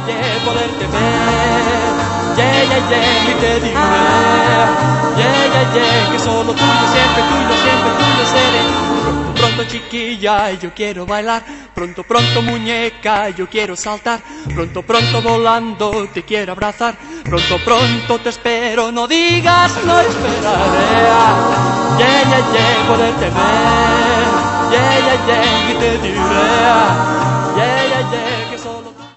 yeah, poderte ver. Yeah, yeah, yeah, y te diré. Yeah, yeah, yeah, que solo siempre tuyo seré. Pronto, pronto chiquilla, yo quiero bailar. Pronto, pronto muñeca, yo quiero saltar. Pronto, pronto volando, te quiero abrazar. Pronto, pronto te espero, no digas, no esperaré. Yeah, yeah, yeah, poderte ver. Yeah, yeah, yeah, y te diré.